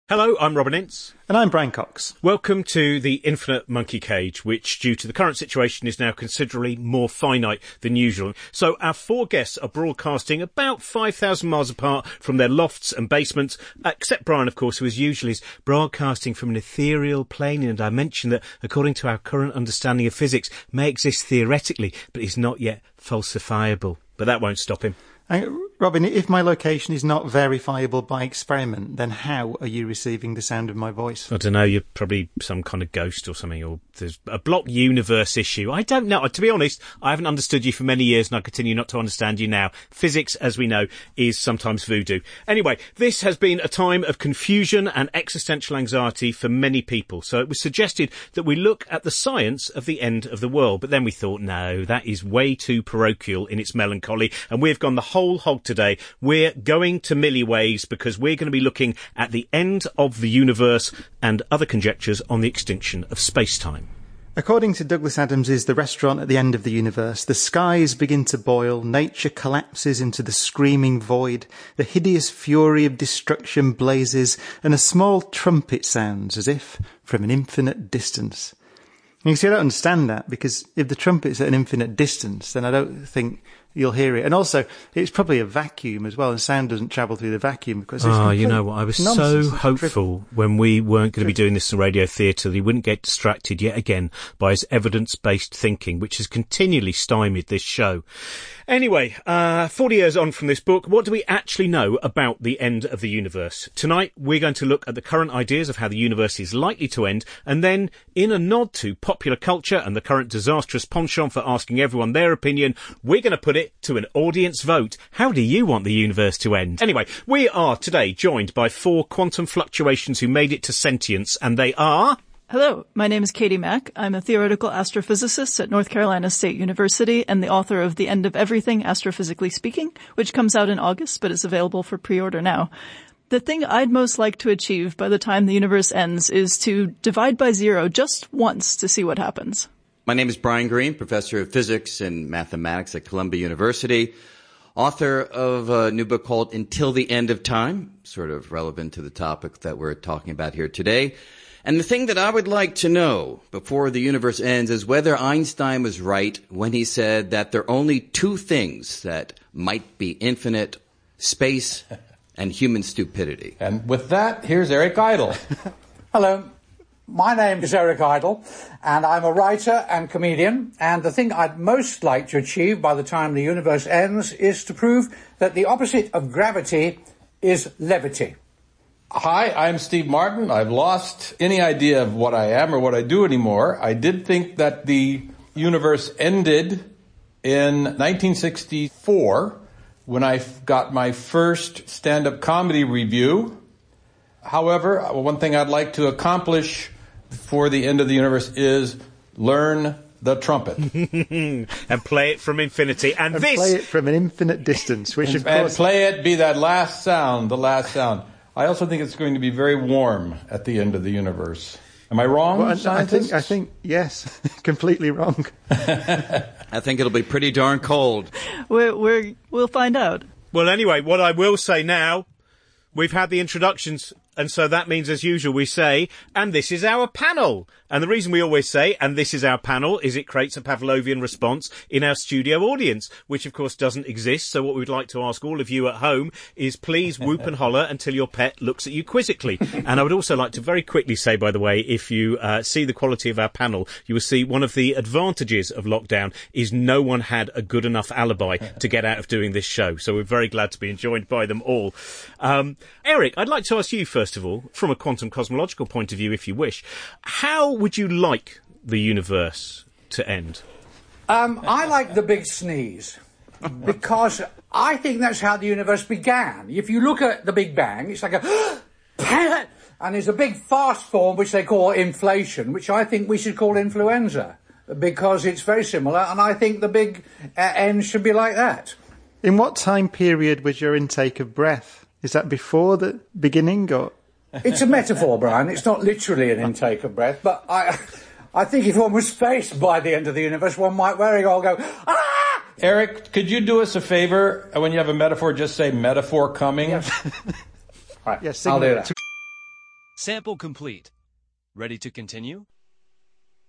Hello, I'm Robin Ince. And I'm Brian Cox. Welcome to the Infinite Monkey Cage, which, due to the current situation, is now considerably more finite than usual. So our four guests are broadcasting about 5,000 miles apart from their lofts and basements, except Brian, of course, who as usual is broadcasting from an ethereal plane in a dimension that, according to our current understanding of physics, may exist theoretically, but is not yet falsifiable. But that won't stop him. Robin, if my location is not verifiable by experiment, then how are you receiving the sound of my voice? I don't know, you're probably some kind of ghost or something, or there's a block universe issue. I don't know. To be honest, I haven't understood you for many years and I continue not to understand you now. Physics, as we know, is sometimes voodoo. Anyway, this has been a time of confusion and existential anxiety for many people. So it was suggested that we look at the science of the end of the world. But then we thought, no, that is way too parochial in its melancholy. And we've gone the whole hog today. We're going to milliways because we're going to be looking at the end of the universe and other conjectures on the extinction of space-time. According to Douglas Adams' The Restaurant at the End of the Universe, the skies begin to boil, nature collapses into the screaming void, the hideous fury of destruction blazes, and a small trumpet sounds as if from an infinite distance. And you see, I don't understand that, because if the trumpet's at an infinite distance, then I don't think you'll hear it. And also, it's probably a vacuum as well, and sound doesn't travel through the vacuum because it's you know what, I was so hopeful when we weren't going to be doing this in radio theatre that he wouldn't get distracted yet again by his evidence-based thinking, which has continually stymied this show. Anyway, 40 years on from this book, what do we actually know about the end of the universe? Tonight, we're going to look at the current ideas of how the universe is likely to end, and then, in a nod to popular culture and the current disastrous penchant for asking everyone their opinion, we're going to put it to an audience vote. How do you want the universe to end? Anyway, we are today joined by four quantum fluctuations who made it to sentience, and they are... Hello, my name is Katie Mack. I'm a theoretical astrophysicist at North Carolina State University and the author of The End of Everything, Astrophysically Speaking, which comes out in August but is available for pre-order now. The thing I'd most like to achieve by the time the universe ends is to divide by zero just once to see what happens. My name is Brian Greene, professor of physics and mathematics at Columbia University, author of a new book called Until the End of Time, sort of relevant to the topic that we're talking about here today. And the thing that I would like to know before the universe ends is whether Einstein was right when he said that there are only two things that might be infinite: space and human stupidity. And with that, here's Eric Idle. Hello. My name is Eric Idle, and I'm a writer and comedian, and the thing I'd most like to achieve by the time the universe ends is to prove that the opposite of gravity is levity. Hi, I'm Steve Martin. I've lost any idea of what I am or what I do anymore. I did think that the universe ended in 1964 when I got my first stand-up comedy review. However, one thing I'd like to accomplish for the end of the universe is learn the trumpet. And play it from infinity. And play it from an infinite distance, which of course... And play it, be that last sound, the last sound. I also think it's going to be very warm at the end of the universe. Am I wrong, well, scientists? I think, yes, completely wrong. I think it'll be pretty darn cold. We'll find out. Well, anyway, what I will say now, we've had the introductions, and so that means, as usual, we say, and this is our panel. And the reason we always say, and this is our panel, is it creates a Pavlovian response in our studio audience, which, of course, doesn't exist. So what we'd like to ask all of you at home is please whoop and holler until your pet looks at you quizzically. And I would also like to very quickly say, by the way, if you see the quality of our panel, you will see one of the advantages of lockdown is no one had a good enough alibi to get out of doing this show. So we're very glad to be joined by them all. Eric, I'd like to ask you, first of all, from a quantum cosmological point of view, if you wish, how would you like the universe to end? I like the big sneeze, because I think that's how the universe began. If you look at the Big Bang, it's like a... and there's a big fast form, which they call inflation, which I think we should call influenza, because it's very similar, and I think the big end should be like that. In what time period was your intake of breath? Is that before the beginning, or...? It's a metaphor, Brian. It's not literally an intake of breath, but I think if one was faced by the end of the universe, one might very well go, ah! Eric, could you do us a favor? When you have a metaphor, just say metaphor coming. Yes. Right, yes, I'll do that. Sample complete. Ready to continue?